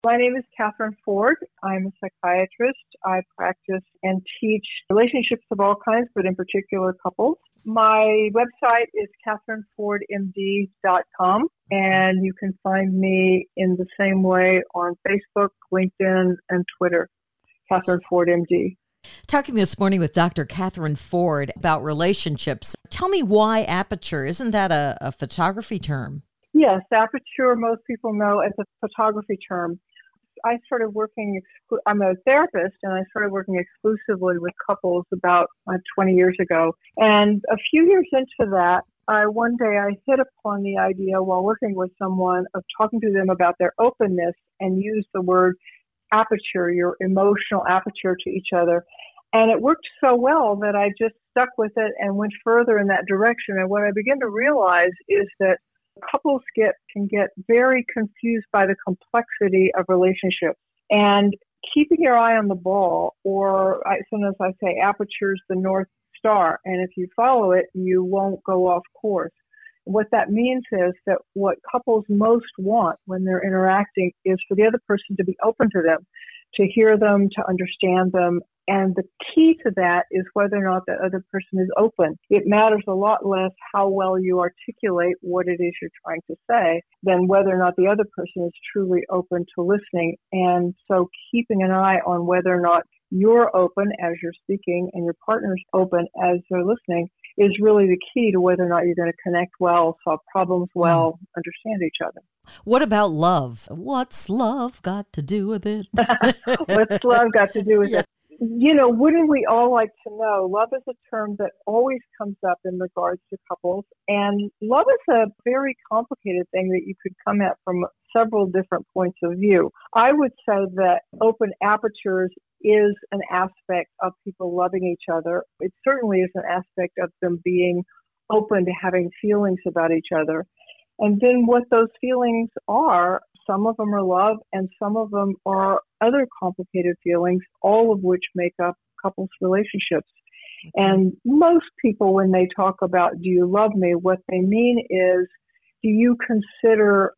My name is Catherine Ford. I'm a psychiatrist. I practice and teach relationships of all kinds, but in particular couples. My website is catherinefordmd.com, and you can find me in the same way on Facebook, LinkedIn, and Twitter, Catherine Ford MD. Talking this morning with Dr. Catherine Ford about relationships. Tell me why aperture. Isn't that a photography term? Yes, aperture most people know as a photography term. I started working, I'm a therapist, and I started working exclusively with couples about 20 years ago. And a few years into that, one day I hit upon the idea while working with someone of talking to them about their openness and use the word aperture, your emotional aperture to each other. And it worked so well that I just stuck with it and went further in that direction. And what I began to realize is that couples can get very confused by the complexity of relationships. And keeping your eye on the ball, or sometimes I say aperture is the North Star, and if you follow it, you won't go off course. What that means is that what couples most want when they're interacting is for the other person to be open to them, to hear them, to understand them. And the key to that is whether or not that other person is open. It matters a lot less how well you articulate what it is you're trying to say than whether or not the other person is truly open to listening. And so keeping an eye on whether or not you're open as you're speaking and your partner's open as they're listening is really the key to whether or not you're going to connect well, solve problems well, understand each other. What about love? What's love got to do with it? What's love got to do with it? You know, wouldn't we all like to know? Love is a term that always comes up in regards to couples. And love is a very complicated thing that you could come at from several different points of view. I would say that open apertures is an aspect of people loving each other. It certainly is an aspect of them being open to having feelings about each other. And then what those feelings are, some of them are love and some of them are other complicated feelings, all of which make up couples' relationships. Okay. And most people, when they talk about, do you love me, what they mean is, do you consider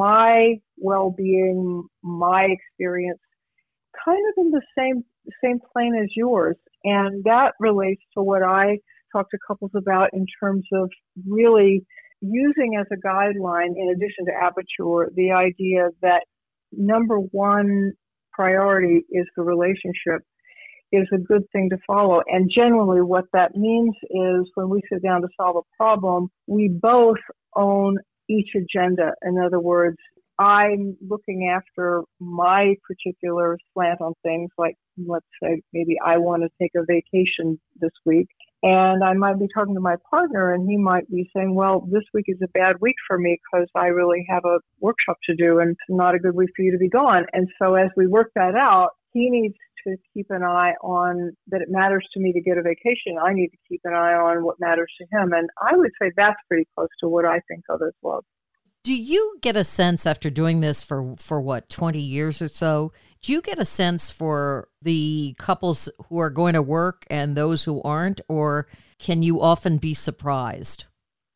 my well-being, my experience, kind of in the same plane as yours? And that relates to what I talk to couples about in terms of really using as a guideline, in addition to aperture, the idea that number one priority is the relationship is a good thing to follow. And generally what that means is when we sit down to solve a problem, we both own each agenda. In other words, I'm looking after my particular slant on things, like let's say maybe I want to take a vacation this week. And I might be talking to my partner and he might be saying, well, this week is a bad week for me because I really have a workshop to do and it's not a good week for you to be gone. And so as we work that out, he needs to keep an eye on that it matters to me to get a vacation. I need to keep an eye on what matters to him. And I would say that's pretty close to what I think of as love. Do you get a sense after doing this for what, 20 years or so, do you get a sense for the couples who are going to work and those who aren't, or can you often be surprised?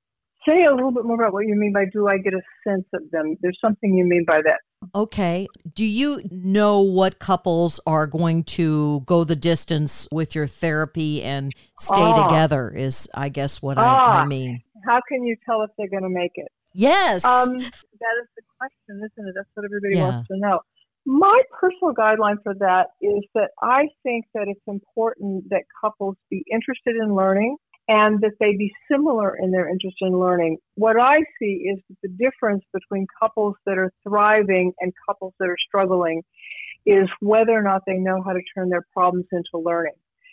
Say a little bit more about what you mean by do I get a sense of them? There's something you mean by that. Okay. Do you know what couples are going to go the distance with your therapy and stay together is, I guess, what I mean. How can you tell if they're going to make it? Yes. That is the question, isn't it? That's what everybody wants to know. My personal guideline for that is that I think that it's important that couples be interested in learning and that they be similar in their interest in learning. What I see is that the difference between couples that are thriving and couples that are struggling is whether or not they know how to turn their problems into learning.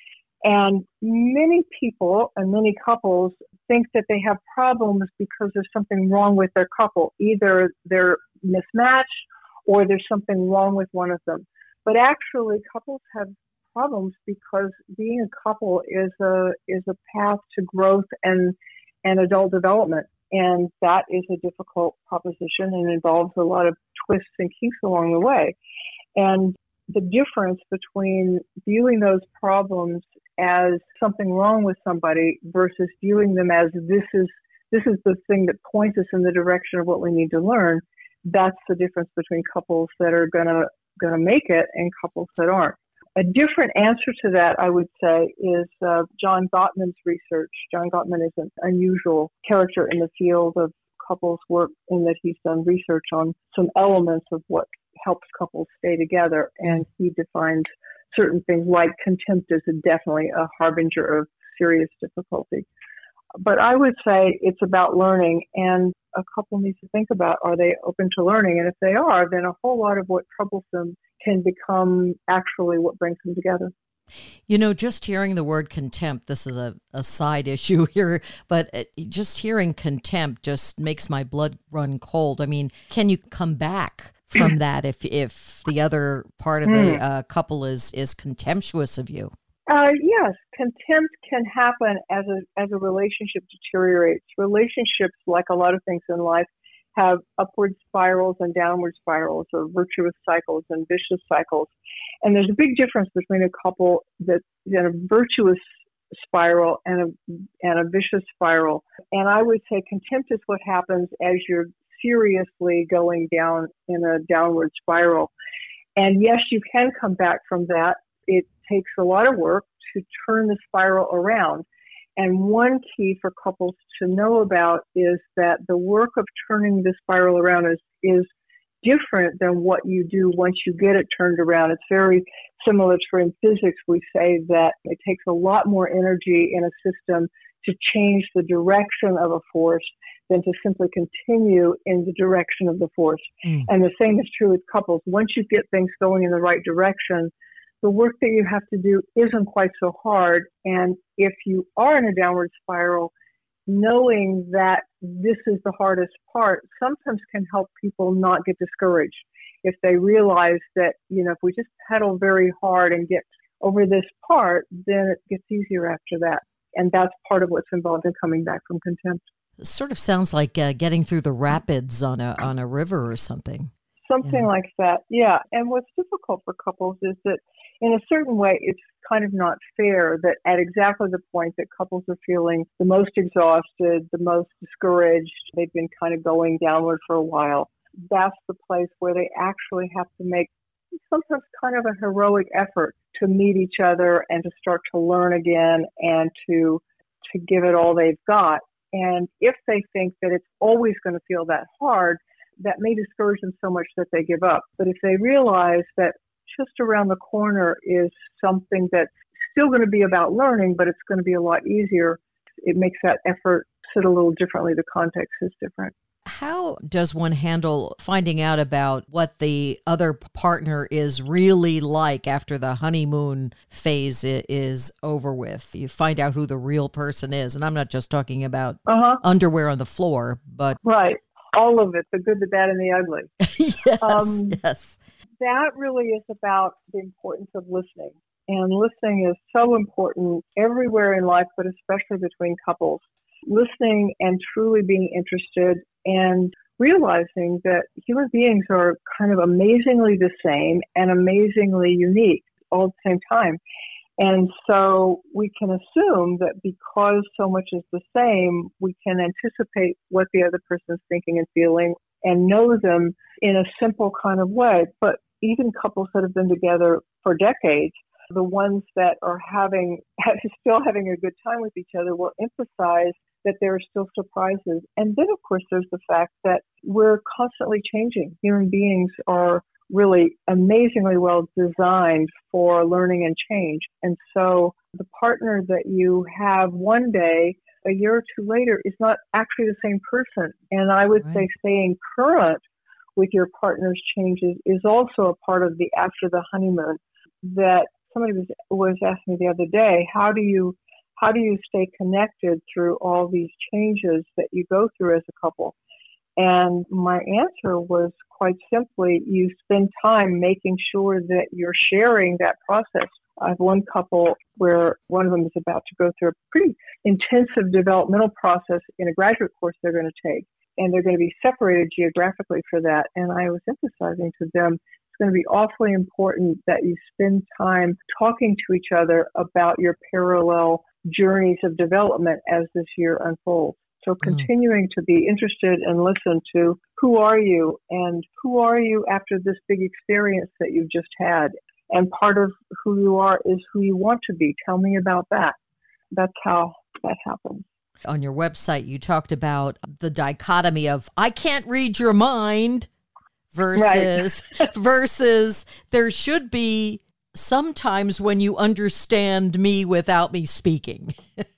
And many people and many couples think that they have problems because there's something wrong with their couple. Either they're mismatched or there's something wrong with one of them. But actually, couples have problems because being a couple is a path to growth and adult development. And that is a difficult proposition and involves a lot of twists and keys along the way. And the difference between viewing those problems as something wrong with somebody versus viewing them as this is the thing that points us in the direction of what we need to learn, that's the difference between couples that are gonna make it and couples that aren't. A different answer to that, I would say, is John Gottman's research. John Gottman is an unusual character in the field of couples work in that he's done research on some elements of what helps couples stay together. And he defines certain things like contempt is definitely a harbinger of serious difficulty. But I would say it's about learning, and a couple needs to think about, are they open to learning? And if they are, then a whole lot of what troubles them can become actually what brings them together. You know, just hearing the word contempt, this is a side issue here, but just hearing contempt just makes my blood run cold. I mean, can you come back from that if the other part of the couple is contemptuous of you? Yes, contempt can happen as a relationship deteriorates. Relationships, like a lot of things in life, have upward spirals and downward spirals, or virtuous cycles and vicious cycles. And there's a big difference between a couple that's in a virtuous spiral and a vicious spiral. And I would say contempt is what happens as you're seriously going down in a downward spiral. And yes, you can come back from that. It takes a lot of work to turn the spiral around. And one key for couples to know about is that the work of turning the spiral around is different than what you do once you get it turned around. It's very similar to in physics. We say that it takes a lot more energy in a system to change the direction of a force than to simply continue in the direction of the force. And the same is true with couples. Once you get things going in the right direction, the work that you have to do isn't quite so hard. And if you are in a downward spiral, knowing that this is the hardest part sometimes can help people not get discouraged. If they realize that, if we just pedal very hard and get over this part, then it gets easier after that. And that's part of what's involved in coming back from contempt. It sort of sounds like getting through the rapids on a river or something. Something like that, yeah. And what's difficult for couples is that in a certain way, it's kind of not fair that at exactly the point that couples are feeling the most exhausted, the most discouraged, they've been kind of going downward for a while, that's the place where they actually have to make sometimes kind of a heroic effort to meet each other and to start to learn again and to give it all they've got. And if they think that it's always going to feel that hard, that may discourage them so much that they give up. But if they realize that just around the corner is something that's still going to be about learning, but it's going to be a lot easier, it makes that effort sit a little differently. The context is different. How does one handle finding out about what the other partner is really like after the honeymoon phase is over with? You find out who the real person is. And I'm not just talking about underwear on the floor, but... Right. All of it, the good, the bad, and the ugly. Yes. That really is about the importance of listening. And listening is so important everywhere in life, but especially between couples. Listening and truly being interested and realizing that human beings are kind of amazingly the same and amazingly unique all at the same time. And so we can assume that because so much is the same, we can anticipate what the other person is thinking and feeling and know them in a simple kind of way. But even couples that have been together for decades, the ones that are still having a good time with each other will emphasize that there are still surprises. And then, of course, there's the fact that we're constantly changing. Human beings are really amazingly well designed for learning and change. And so the partner that you have one day, a year or two later, is not actually the same person. And I would say staying current with your partner's changes is also a part of the after the honeymoon. That somebody was asking me the other day, how do you stay connected through all these changes that you go through as a couple? And my answer was quite simply, you spend time making sure that you're sharing that process. I have one couple where one of them is about to go through a pretty intensive developmental process in a graduate course they're going to take, and they're going to be separated geographically for that. And I was emphasizing to them, it's going to be awfully important that you spend time talking to each other about your parallel journeys of development as this year unfolds. So continuing to be interested and listen to who are you and who are you after this big experience that you've just had. And part of who you are is who you want to be. Tell me about that. That's how that happens. On your website, you talked about the dichotomy of I can't read your mind versus versus there should be sometimes when you understand me without me speaking.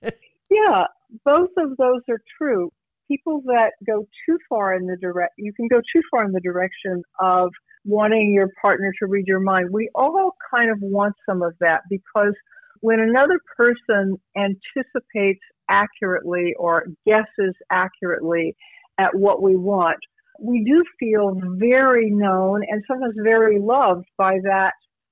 Yeah, both of those are true. People that go too far in the you can go too far in the direction of wanting your partner to read your mind. We all kind of want some of that because when another person anticipates accurately or guesses accurately at what we want, we do feel very known and sometimes very loved by that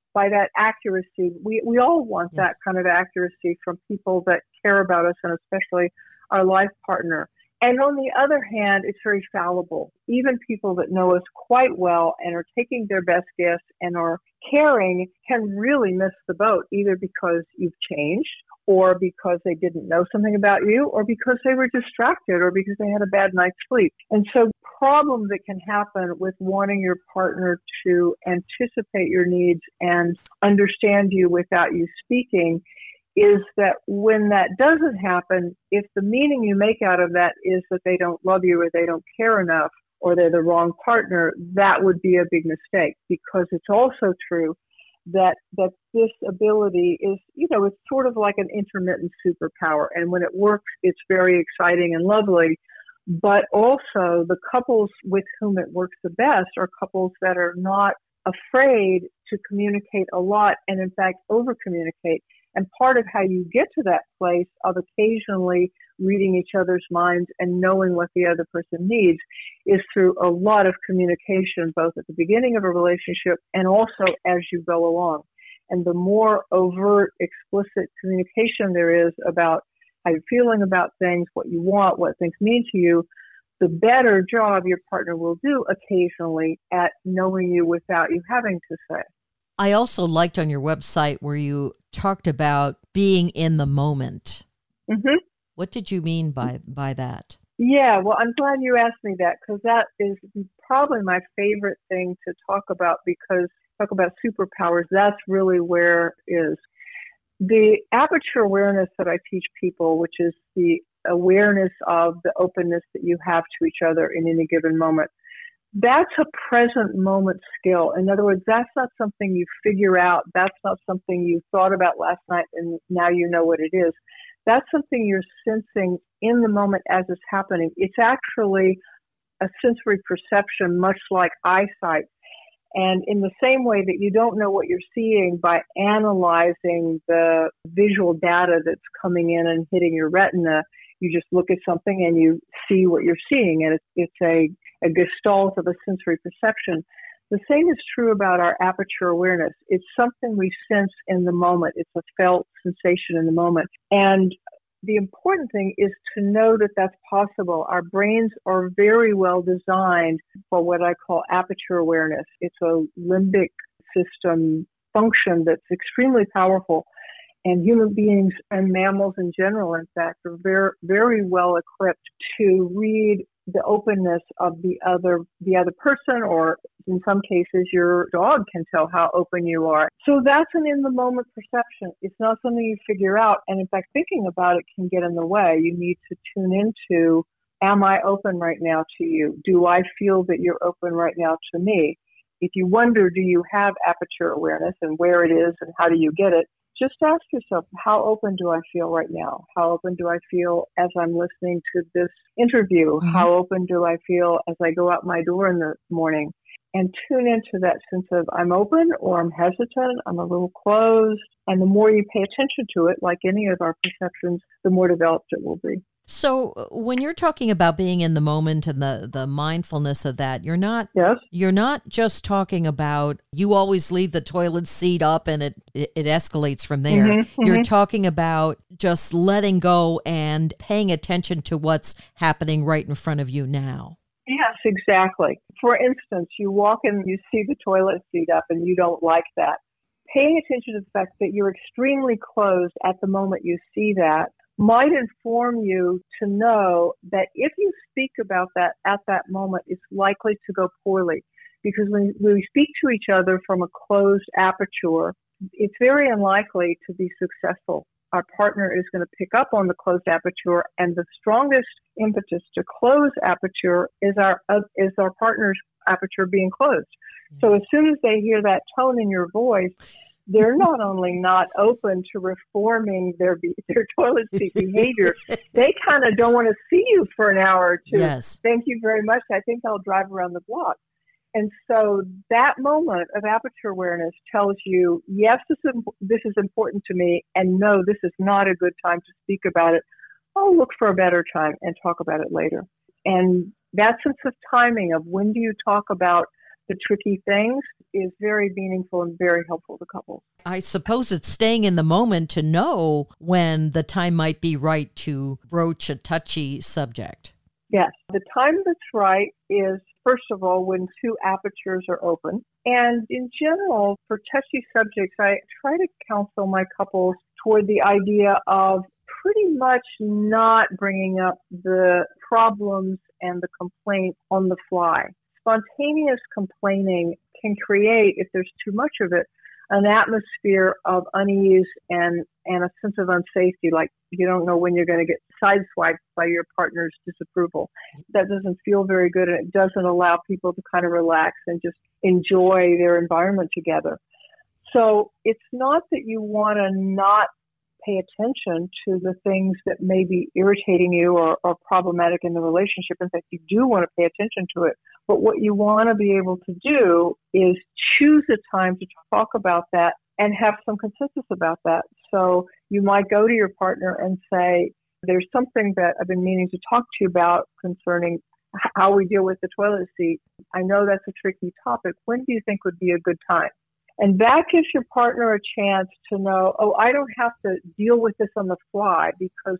accuracy. We all want that kind of accuracy from people that care about us and especially our life partner. And on the other hand, it's very fallible. Even people that know us quite well and are taking their best guess and are caring can really miss the boat, either because you've changed or because they didn't know something about you or because they were distracted or because they had a bad night's sleep. And so problem that can happen with wanting your partner to anticipate your needs and understand you without you speaking is that when that doesn't happen, if the meaning you make out of that is that they don't love you or they don't care enough or they're the wrong partner, that would be a big mistake because it's also true that this ability is, it's sort of like an intermittent superpower. And when it works, it's very exciting and lovely. But also the couples with whom it works the best are couples that are not afraid to communicate a lot and in fact over-communicate. And part of how you get to that place of occasionally reading each other's minds and knowing what the other person needs is through a lot of communication, both at the beginning of a relationship and also as you go along. And the more overt, explicit communication there is about how you're feeling about things, what you want, what things mean to you, the better job your partner will do occasionally at knowing you without you having to say. I also liked on your website where you talked about being in the moment. Mm-hmm. What did you mean by that? Yeah, well, I'm glad you asked me that because that is probably my favorite thing to talk about because talk about superpowers, that's really where it is. The aperture awareness that I teach people, which is the awareness of the openness that you have to each other in any given moment, that's a present moment skill. In other words, that's not something you figure out. That's not something you thought about last night and now you know what it is. That's something you're sensing in the moment as it's happening. It's actually a sensory perception, much like eyesight. And in the same way that you don't know what you're seeing by analyzing the visual data that's coming in and hitting your retina, you just look at something and you see what you're seeing. And it's a gestalt of a sensory perception. The same is true about our aperture awareness. It's something we sense in the moment. It's a felt sensation in the moment. And the important thing is to know that that's possible. Our brains are very well designed for what I call aperture awareness. It's a limbic system function that's extremely powerful. And human beings and mammals in general, in fact, are very, very well equipped to read the openness of the other person, or in some cases, your dog can tell how open you are. So that's an in-the-moment perception. It's not something you figure out. And in fact, thinking about it can get in the way. You need to tune into, am I open right now to you? Do I feel that you're open right now to me? If you wonder, do you have aperture awareness and where it is and how do you get it? Just ask yourself, how open do I feel right now? How open do I feel as I'm listening to this interview? Mm-hmm. How open do I feel as I go out my door in the morning? And tune into that sense of I'm open or I'm hesitant, I'm a little closed. And the more you pay attention to it, like any of our perceptions, the more developed it will be. So when you're talking about being in the moment and the mindfulness of that, you're not just talking about you always leave the toilet seat up and it escalates from there. Mm-hmm, you're talking about just letting go and paying attention to what's happening right in front of you now. Yes, exactly. For instance, you walk in, you see the toilet seat up and you don't like that. Paying attention to the fact that you're extremely closed at the moment you see that might inform you to know that if you speak about that at that moment, it's likely to go poorly. Because when we speak to each other from a closed aperture, it's very unlikely to be successful. Our partner is going to pick up on the closed aperture, and the strongest impetus to close aperture is our partner's aperture being closed. So as soon as they hear that tone in your voice, they're not only not open to reforming their toilet seat behavior, they kind of don't want to see you for an hour or two. Yes. Thank you very much. I think I'll drive around the block. And so that moment of aperture awareness tells you, yes, this is important to me, and no, this is not a good time to speak about it. I'll look for a better time and talk about it later. And that sense of timing of when do you talk about the tricky things is very meaningful and very helpful to couples. I suppose it's staying in the moment to know when the time might be right to broach a touchy subject. Yes. The time that's right is, first of all, when two apertures are open. And in general, for touchy subjects, I try to counsel my couples toward the idea of pretty much not bringing up the problems and the complaint on the fly. Spontaneous complaining can create, if there's too much of it, an atmosphere of unease and a sense of unsafety, like you don't know when you're going to get sideswiped by your partner's disapproval. That doesn't feel very good, and it doesn't allow people to kind of relax and just enjoy their environment together. So it's not that you want to not pay attention to the things that may be irritating you or problematic in the relationship. In fact, you do want to pay attention to it. But what you want to be able to do is choose a time to talk about that and have some consensus about that. So you might go to your partner and say, there's something that I've been meaning to talk to you about concerning how we deal with the toilet seat. I know that's a tricky topic. When do you think would be a good time? And that gives your partner a chance to know, oh, I don't have to deal with this on the fly, because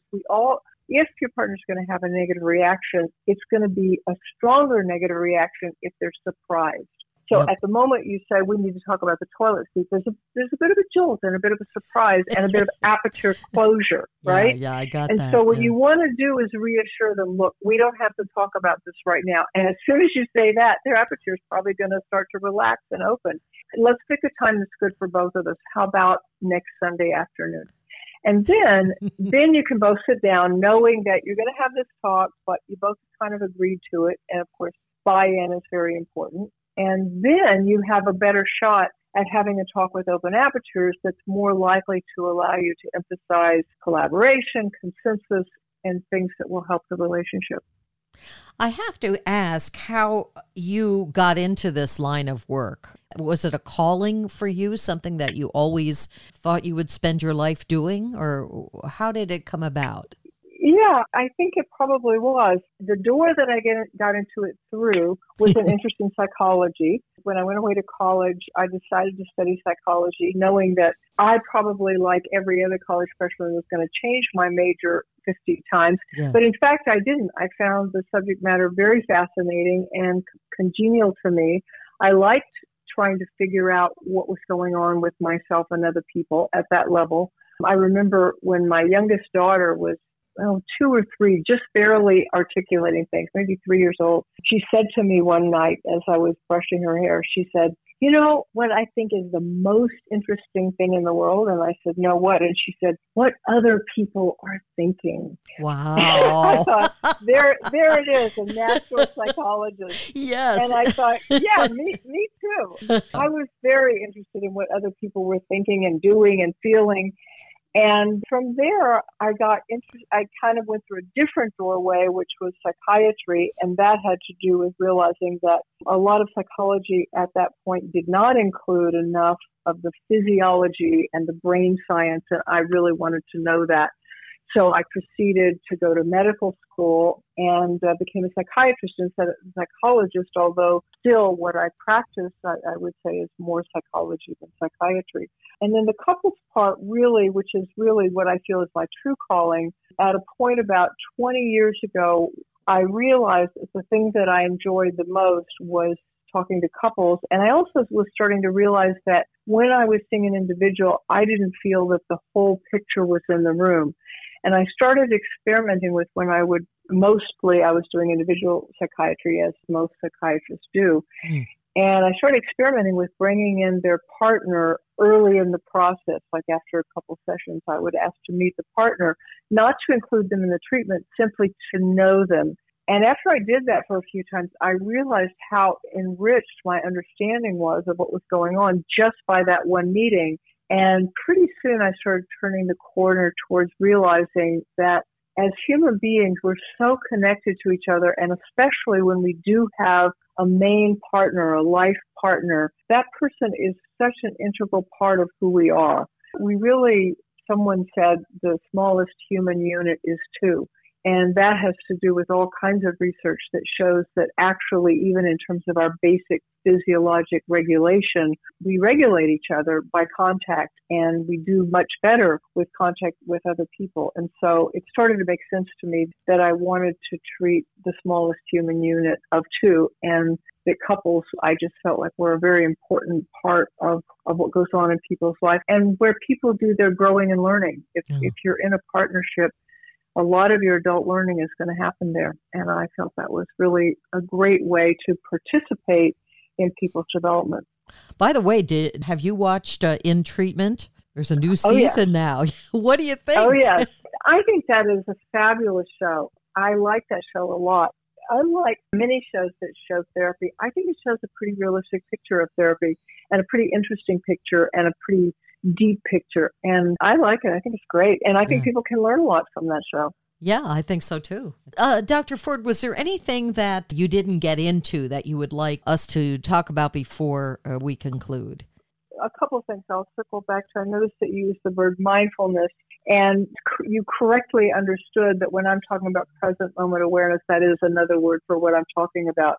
if your partner's going to have a negative reaction, it's going to be a stronger negative reaction if they're surprised. So At the moment you say, we need to talk about the toilet seat, there's a bit of a jolt and a bit of a surprise and a bit of aperture closure, right? Yeah, I got and that. And so what you want to do is reassure them, look, we don't have to talk about this right now. And as soon as you say that, their aperture is probably going to start to relax and open. Let's pick a time that's good for both of us. How about next Sunday afternoon? And then you can both sit down knowing that you're going to have this talk, but you both kind of agreed to it. And of course, buy-in is very important. And then you have a better shot at having a talk with open apertures that's more likely to allow you to emphasize collaboration, consensus, and things that will help the relationship. I have to ask how you got into this line of work. Was it a calling for you, something that you always thought you would spend your life doing, or how did it come about? Yeah, I think it probably was. The door that I got into it through was an interest in psychology. When I went away to college, I decided to study psychology, knowing that I probably, like every other college freshman, was going to change my major 50 times. Yeah. But in fact, I didn't. I found the subject matter very fascinating and congenial to me. I liked trying to figure out what was going on with myself and other people at that level. I remember when my youngest daughter was 2 or 3, just barely articulating things, maybe 3 years old. She said to me one night as I was brushing her hair, she said, you know what I think is the most interesting thing in the world? And I said, no, what? And she said, what other people are thinking. Wow. I thought, there it is, a natural psychologist. Yes. And I thought, yeah, me too. I was very interested in what other people were thinking and doing and feeling. And from there, I kind of went through a different doorway, which was psychiatry. And that had to do with realizing that a lot of psychology at that point did not include enough of the physiology and the brain science. And I really wanted to know that. So I proceeded to go to medical school and became a psychiatrist instead of a psychologist, although still what I practice, I would say, is more psychology than psychiatry. And then the couples part really, which is really what I feel is my true calling, at a point about 20 years ago, I realized that the thing that I enjoyed the most was talking to couples. And I also was starting to realize that when I was seeing an individual, I didn't feel that the whole picture was in the room. And I started experimenting with when I was doing individual psychiatry, as most psychiatrists do. Mm. And I started experimenting with bringing in their partner early in the process. Like after a couple sessions, I would ask to meet the partner, not to include them in the treatment, simply to know them. And after I did that for a few times, I realized how enriched my understanding was of what was going on just by that one meeting. And pretty soon I started turning the corner towards realizing that as human beings, we're so connected to each other, and especially when we do have a main partner, a life partner, that person is such an integral part of who we are. Someone said the smallest human unit is two. And that has to do with all kinds of research that shows that actually, even in terms of our basic physiologic regulation, we regulate each other by contact, and we do much better with contact with other people. And so it started to make sense to me that I wanted to treat the smallest human unit of two, and that couples, I just felt like were a very important part of what goes on in people's life and where people do their growing and learning. If you're in a partnership, a lot of your adult learning is going to happen there. And I felt that was really a great way to participate in people's development. By the way, have you watched In Treatment? There's a new season now. What do you think? Oh, yes. I think that is a fabulous show. I like that show a lot. Unlike many shows that show therapy, I think it shows a pretty realistic picture of therapy and a pretty interesting picture and a pretty deep picture. And I like it. I think it's great. And I think people can learn a lot from that show. Yeah, I think so too. Dr. Ford, was there anything that you didn't get into that you would like us to talk about before we conclude? A couple of things I'll circle back to. I noticed that you used the word mindfulness, and you correctly understood that when I'm talking about present moment awareness, that is another word for what I'm talking about.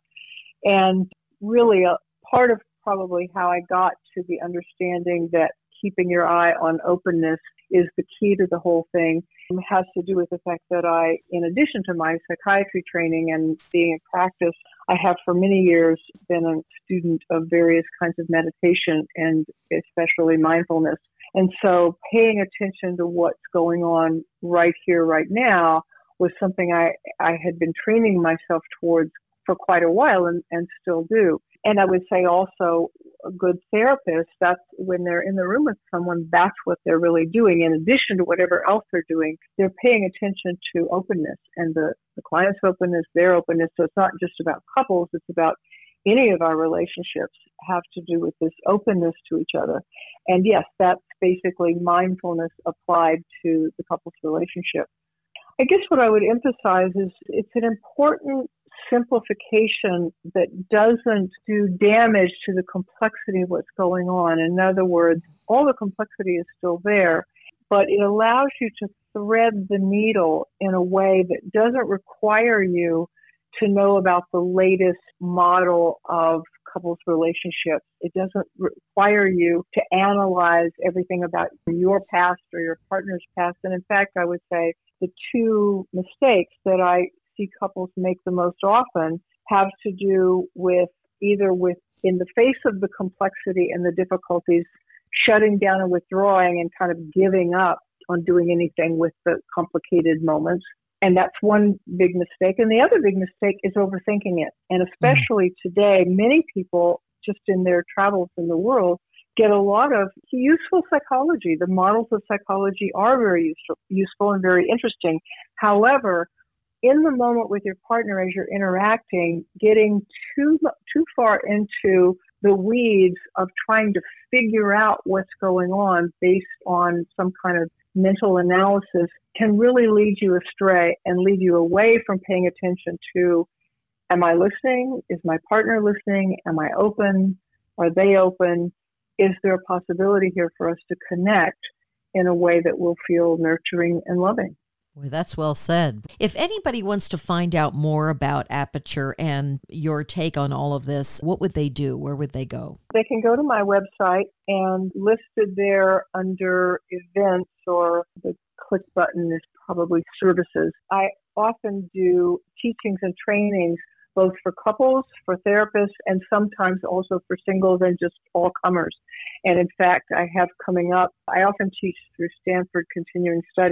And really a part of probably how I got to the understanding that keeping your eye on openness is the key to the whole thing. It has to do with the fact that I, in addition to my psychiatry training and being in practice, I have for many years been a student of various kinds of meditation and especially mindfulness. And so paying attention to what's going on right here, right now was something I had been training myself towards for quite a while and still do. And I would say also a good therapist, that's when they're in the room with someone, that's what they're really doing. In addition to whatever else they're doing, they're paying attention to openness and the client's openness, their openness. So it's not just about couples, it's about any of our relationships have to do with this openness to each other. And yes, that's basically mindfulness applied to the couple's relationship. I guess what I would emphasize is it's an important simplification that doesn't do damage to the complexity of what's going on. In other words, all the complexity is still there, but it allows you to thread the needle in a way that doesn't require you to know about the latest model of couples relationships. It doesn't require you to analyze everything about your past or your partner's past. And in fact, I would say the two mistakes that I see couples make the most often have to do with either with, in the face of the complexity and the difficulties, shutting down and withdrawing and kind of giving up on doing anything with the complicated moments. And that's one big mistake. And the other big mistake is overthinking it. And especially today, many people just in their travels in the world get a lot of useful psychology. The models of psychology are very useful and very interesting. However, in the moment with your partner as you're interacting, getting too far into the weeds of trying to figure out what's going on based on some kind of mental analysis can really lead you astray and lead you away from paying attention to, am I listening? Is my partner listening? Am I open? Are they open? Is there a possibility here for us to connect in a way that will feel nurturing and loving? Well, that's well said. If anybody wants to find out more about Aperture and your take on all of this, what would they do? Where would they go? They can go to my website, and listed there under events, or the click button is probably services. I often do teachings and trainings both for couples, for therapists, and sometimes also for singles and just all comers. And in fact, I have coming up, I often teach through Stanford Continuing Studies,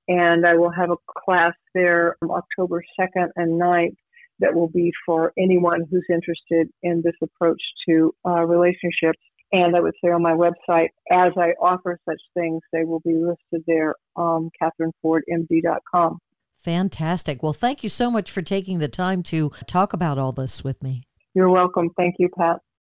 And I will have a class there on October 2nd and 9th that will be for anyone who's interested in this approach to relationships. And I would say on my website, as I offer such things, they will be listed there, CatherineFordMD.com. Fantastic. Well, thank you so much for taking the time to talk about all this with me. You're welcome. Thank you, Pat.